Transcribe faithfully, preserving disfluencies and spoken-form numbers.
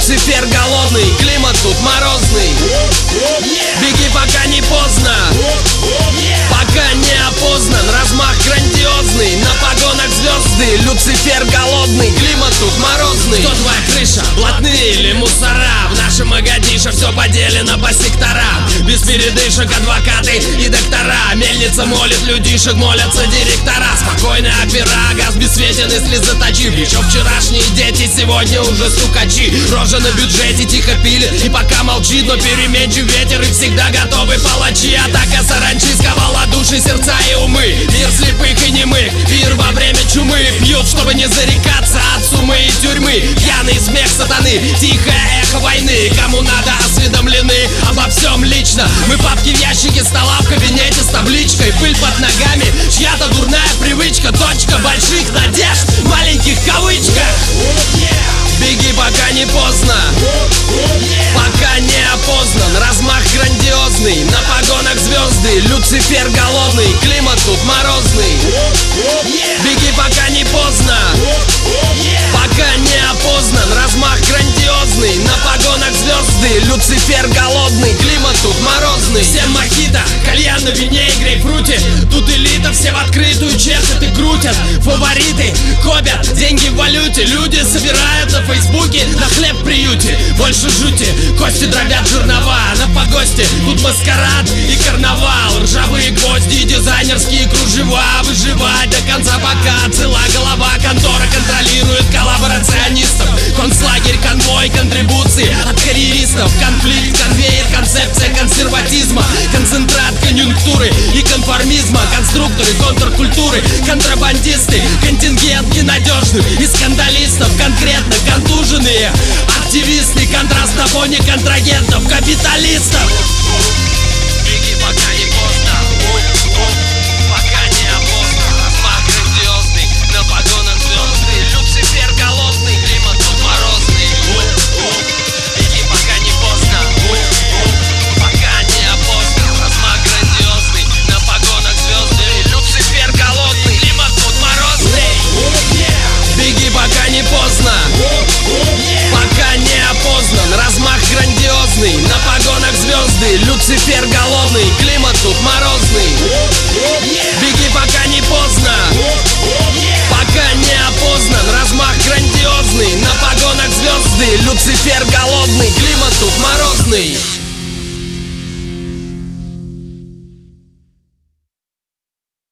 Люцифер голодный, климат тут морозный. Беги, пока не поздно, пока не опознан. Размах грандиозный, на погонах звезды. Люцифер голодный, климат тут морозный. Кто твоя крыша, блатные или мусора? В нашем Агадише все поделено по секторам. Без передышек адвокаты и доктора. Мельница молит людишек, молятся директора. Спокойная опера, газ бесцветен и слезоточив. Еще вчерашние дети, сегодня уже стукачи. Рожа на бюджете тихо пили, и пока молчит, но переменчив ветер, и всегда готовы палачи. Атака саранчи сковала души, сердца и умы. Мир слепых и немых, мир во время чумы. Пьют, чтобы не зарекаться от сумы и тюрьмы. Пьяный смех сатаны, тихое эхо войны. Кому надо, осведомлены обо всем лично. Мы папки в ящике стола, в кабинете с табличкой. Пыль под ногами, чья-то дурная привычка. Точка больших надежд, маленьких кавычках. Беги, пока не поздно, пока не опознан. Размах грандиозный, на погонах звезды. Люцифер голодный, климат тут морозный. Беги, пока не поздно, пока не опознан. Размах грандиозный, на погонах звезды. Люцифер голодный, климат тут морозный. Всем мохито, кальян на вине и грейпфруте. Тут элита, все в открытую чешут и крутят. Фавориты копят деньги в валюте. Люди собирают на фейсбуке, на хлеб в приюте. Больше жути, кости дробят жернова. На погосте тут маскарад и карнавал. Ржавые гвозди и дизайнерские кружева. Выживать до конца, пока цела голова. Контора контролирует коллаборационистов. Концлагерь, конвой, контрибуции от карьеристов. Конфликт, конвейер, концепция консерватизма. Концентрат конъюнктуры и конформизма. Конструкторы контркультуры, контрабандисты. Контингент ненадежных и скандалистов. Конкретно контуженные активисты. Контраст на фоне контрагентов, капиталистов. Беги, пока не поздно, пока не опознан. Размах грандиозный, на погонах звезды. Люцифер голодный, климат тут морозный. Беги, пока не поздно, пока не опознан. Размах грандиозный, на погонах звезды. Люцифер голодный, климат тут морозный. Беги, пока не поздно, пока не опознан. Размах грандиозный, на погонах звезды. Люцифер голодный, климат тут морозный. Беги, пока не поздно, пока не опознан. Размах грандиозный, на погонах звезды. Люцифер голодный,